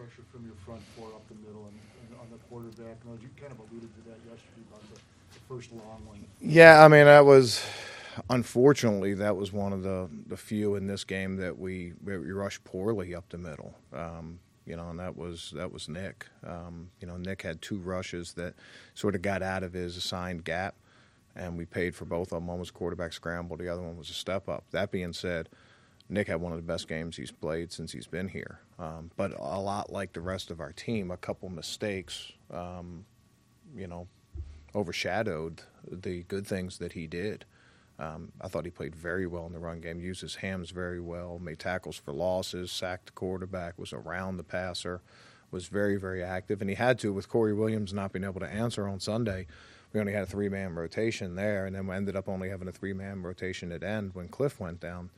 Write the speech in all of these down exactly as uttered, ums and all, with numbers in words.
pressure from your front four up the middle and, and on the quarterback. And you kind of alluded to that yesterday about the, the first long one. Yeah, I mean, that was unfortunately that was one of the, the few in this game that we we rushed poorly up the middle. Um, you know, and that was that was Nick. Um, you know, Nick had two rushes that sort of got out of his assigned gap, and we paid for both of them. One was a quarterback scramble, the other one was a step up. That being said, Nick had one of the best games he's played since he's been here. Um, but a lot like the rest of our team, a couple mistakes, um, you know, overshadowed the good things that he did. Um, I thought he played very well in the run game, used his hands very well, made tackles for losses, sacked the quarterback, was around the passer, was very, very active. And he had to with Corey Williams not being able to answer on Sunday. We only had a three-man rotation there, and then we ended up only having a three-man rotation at end when Cliff went down.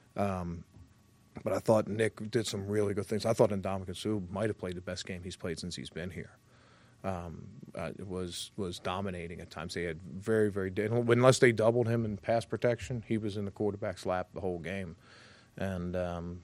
Um, but I thought Nick did some really good things. I thought Ndamukong Suh might have played the best game he's played since he's been here. Um, uh, was was dominating at times. They had very, very – unless they doubled him in pass protection, he was in the quarterback's lap the whole game. And, um,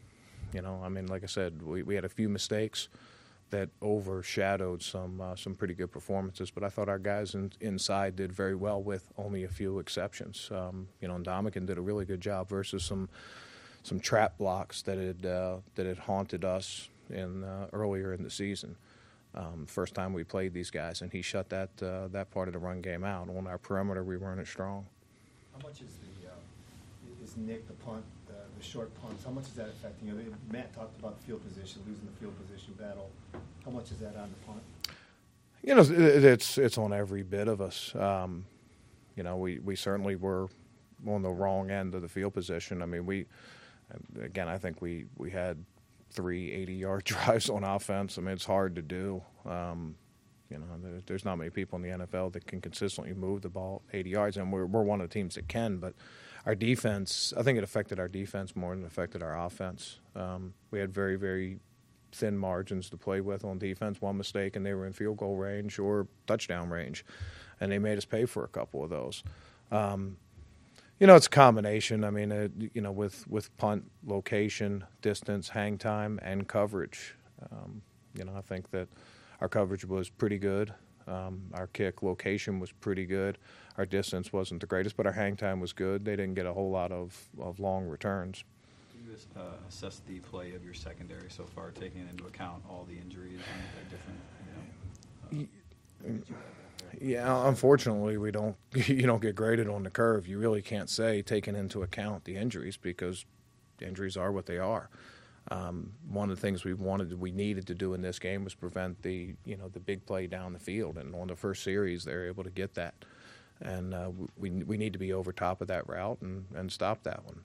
you know, I mean, like I said, we, we had a few mistakes that overshadowed some uh, some pretty good performances. But I thought our guys in, inside did very well with only a few exceptions. Um, you know, Ndamukong did a really good job versus some some trap blocks that had uh, that had haunted us in uh, earlier in the season. Um, first time we played these guys, and he shut that uh, that part of the run game out. On our perimeter, we weren't as strong. How much is the uh, is Nick the punt, the, the short punts? How much is that affecting you? Matt talked about the field position, losing the field position battle. How much is that on the punt? You know, it, it's it's on every bit of us. Um, you know, we, we certainly were on the wrong end of the field position. I mean, we again, I think we we had three eighty-yard drives on offense. I mean, it's hard to do. Um, you know, there, there's not many people in the N F L that can consistently move the ball eighty yards, and we're we're one of the teams that can. But our defense, I think it affected our defense more than it affected our offense. Um, we had very, very thin margins to play with on defense. One mistake, and they were in field goal range or touchdown range, and they made us pay for a couple of those. Um, You know, it's a combination. I mean, it, you know, with, with punt, location, distance, hang time, and coverage. Um, you know, I think that our coverage was pretty good. Um, our kick location was pretty good. Our distance wasn't the greatest, but our hang time was good. They didn't get a whole lot of, of long returns. Can you uh, assess the play of your secondary so far, taking into account all the injuries and the different, you know, uh, Yeah, unfortunately, we don't. You don't get graded on the curve. You really can't say taking into account the injuries because the injuries are what they are. Um, one of the things we wanted, we needed to do in this game was prevent the, you know, the big play down the field. And on the first series, they were able to get that. And uh, we we need to be over top of that route and, and stop that one.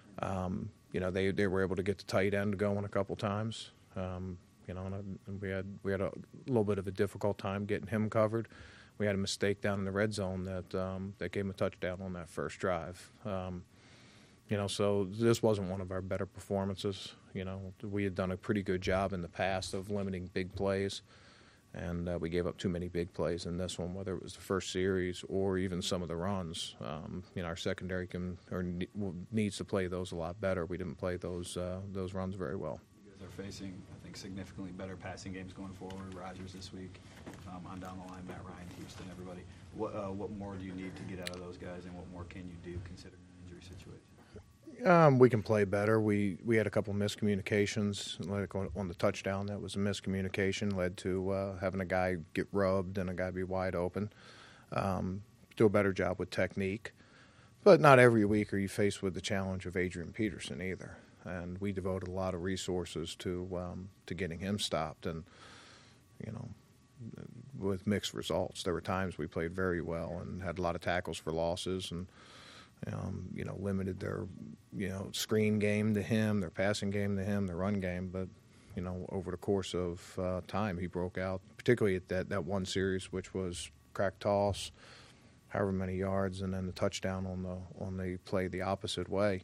Um, you know, they, they were able to get the tight end going a couple times. Um, you know, and we had we had a little bit of a difficult time getting him covered. We had a mistake down in the red zone that um, that gave him a touchdown on that first drive. Um, you know, so this wasn't one of our better performances. You know, we had done a pretty good job in the past of limiting big plays, and uh, we gave up too many big plays in this one, whether it was the first series or even some of the runs. Um, you know, our secondary can or needs to play those a lot better. We didn't play those uh, those runs very well. They're facing, I think, significantly better passing games going forward. Rodgers this week, um, on down the line, Matt Ryan, Houston, everybody. What uh, what more do you need to get out of those guys, and what more can you do considering the injury situation? Um, we can play better. We we had a couple of miscommunications. Like on, on the touchdown, that was a miscommunication, led to uh, having a guy get rubbed and a guy be wide open. Um, do a better job with technique. But not every week are you faced with the challenge of Adrian Peterson either. And we devoted a lot of resources to um, to getting him stopped, and you know, with mixed results. There were times we played very well and had a lot of tackles for losses, and um, you know, limited their you know screen game to him, their passing game to him, their run game. But you know, over the course of uh, time, he broke out, particularly at that that one series, which was crack toss, however many yards, and then the touchdown on the on the play the opposite way.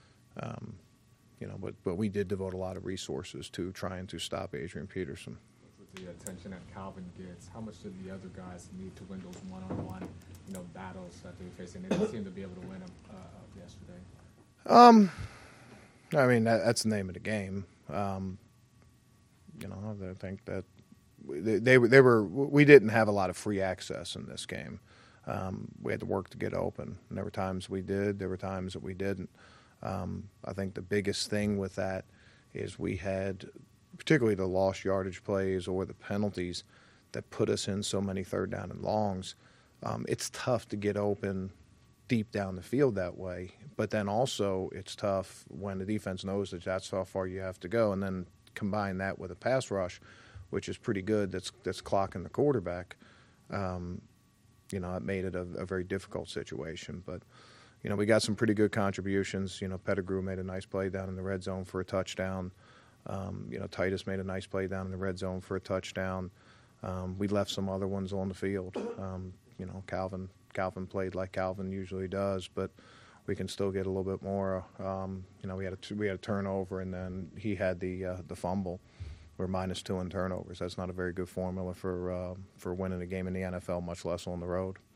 Um, You know, but, but we did devote a lot of resources to trying to stop Adrian Peterson. With the attention that Calvin gets, how much did the other guys need to win those one-on-one, you know, battles that they were facing? They didn't seem to be able to win them uh, yesterday. Um, I mean, that, that's the name of the game. Um, you know, I think that they, they were they were we didn't have a lot of free access in this game. Um, we had to work to get open, and there were times we did. There were times that we didn't. Um, I think the biggest thing with that is we had, particularly the lost yardage plays or the penalties that put us in so many third down and longs. Um, it's tough to get open deep down the field that way, but then also it's tough when the defense knows that that's how far you have to go, and then combine that with a pass rush, which is pretty good, that's that's clocking the quarterback. Um, you know, it made it a, a very difficult situation. But, you know, we got some pretty good contributions. You know, Pettigrew made a nice play down in the red zone for a touchdown. Um, you know, Titus made a nice play down in the red zone for a touchdown. Um, we left some other ones on the field. Um, you know, Calvin Calvin played like Calvin usually does, but we can still get a little bit more. Um, you know, we had a we had a turnover, and then he had the uh, the fumble. We're minus two in turnovers. That's not a very good formula for uh, for winning a game in the N F L, much less on the road.